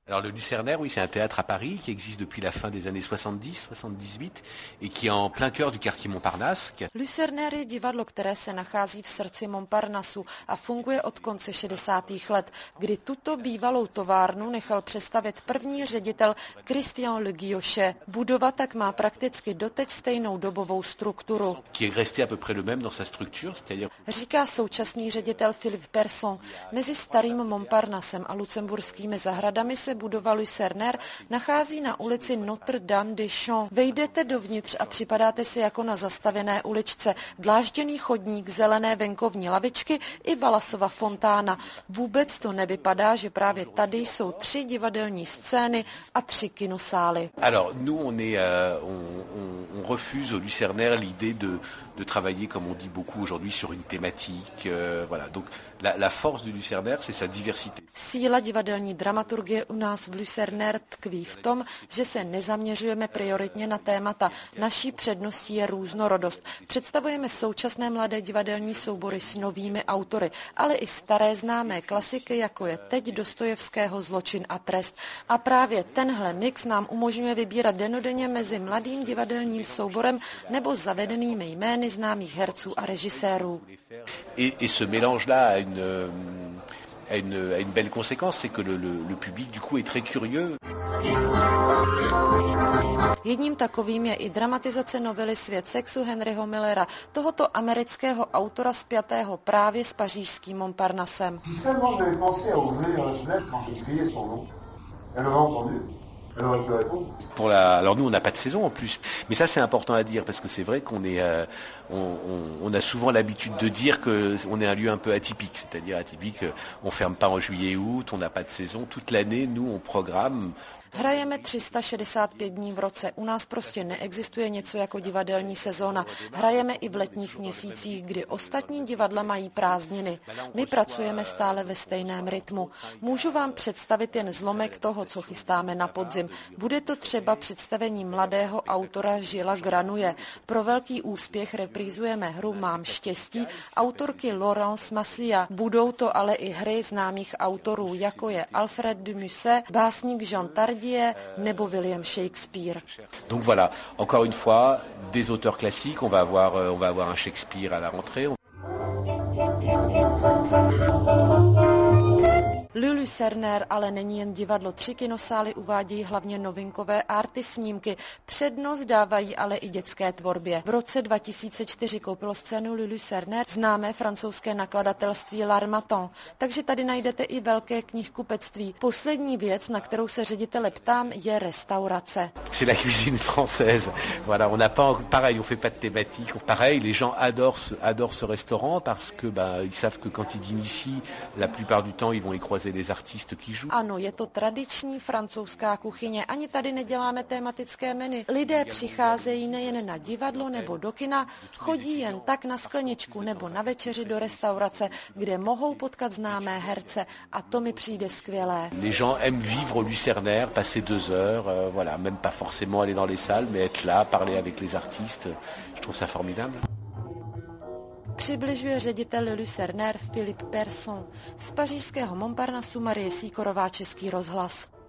Alors le Lucernaire, oui, c'est un théâtre à Paris qui existe depuis la fin des années 70, 78 et qui est en plein cœur du quartier Montparnasse. Lucernaire je divadlo, které se nachází v srdci Montparnassu a funguje od konce 60. let, kdy tuto bývalou továrnu nechal přestavět první ředitel Christian Le Guilloche. Budova tak má prakticky doteď stejnou dobovou strukturu. Říká současný ředitel Philippe Persson. Mezi starým Montparnassem a lucemburskými zahradami se budova Lucernaire nachází na ulici Notre-Dame des Champs. Vejdete dovnitř a připadáte si jako na zastavěné uličce. Dlážděný chodník, zelené venkovní lavičky i Valasova fontána. Vůbec to nevypadá, že právě tady jsou 3 divadelní scény a 3 kinosály. Alors, nous, on refuse au Lucernaire l'idée de travailler, comme on dit beaucoup aujourd'hui, sur une thématique. Voilà. Donc, la force du Lucernaire, c'est sa diversité. Síla divadelní dramaturgie u nás v Lucernaire tkví v tom, že se nezaměřujeme prioritně na témata. Naší předností je různorodost. Představujeme současné mladé divadelní soubory s novými autory, ale i staré známé klasiky, jako je teď Dostojevského Zločin a trest. A právě tenhle mix nám umožňuje vybírat dennodenně mezi mladým divadelním souborem nebo zavedenými jmény známých herců a režisérů. Et ce mélange-là a une belle conséquence, c'est que le public du coup est très curieux. Jedním takovým je i dramatizace novely Svět sexu Henryho Millera, tohoto amerického autora spjatého právě s pařížským Montparnassem. Alors nous on n'a pas de saison en plus, mais ça c'est important à dire parce que c'est vrai qu'on est, on a souvent l'habitude de dire que on est un lieu un peu atypique, c'est-à-dire atypique, on ferme pas en juillet-août, on n'a pas de saison, toute l'année nous on programme. Hrajeme 365 dní v roce. U nás prostě neexistuje něco jako divadelní sezóna. Hrajeme i v letních měsících, kdy ostatní divadla mají prázdniny. My pracujeme stále ve stejném rytmu. Můžu vám představit jen zlomek toho, co chystáme na podzim. Bude to třeba představení mladého autora Gilles Granouille. Pro velký úspěch reprízujeme hru Mám štěstí autorky Laurence Maslia. Budou to ale i hry známých autorů, jako je Alfred de Musset, básník Jean Tardieu nebo William Shakespeare. Donc voilà, encore une fois, des auteurs classiques, on va avoir un Shakespeare à la rentrée. Le Lucernaire ale není jen divadlo. 3 kinosály uvádějí hlavně novinkové arty snímky. Přednost dávají ale i dětské tvorbě. V roce 2004 koupilo scénu Le Lucernaire známé francouzské nakladatelství L'Harmattan. Takže tady najdete i velké knihkupectví. Poslední věc, na kterou se ředitele ptám, je restaurace. C'est la cuisine française. Voilà, on n'a pas pareil, on fait pas de thématique. Pareil, les gens adorent ce restaurant parce que ils savent que quand ils dînent ici, la plupart du temps ils vont y croiser les artistes qui jouent. Ano, je to tradiční francouzská kuchyně. Ani tady neděláme tematické menu. Lidé přicházejí nejen na divadlo nebo do kina, chodí jen tak na skleničku nebo na večeři do restaurace, kde mohou potkat známé herce. A to mi přijde skvělé. Les gens aiment vivre au Lucernaire, passer 2 heures, voilà, même pas forcément aller dans les salles, mais être là, parler avec les artistes. Je trouve ça formidable. Přibližuje ředitel Lucernaire Philippe Persson. Z pařížského Montparnassu Marie Sýkorová, Český rozhlas.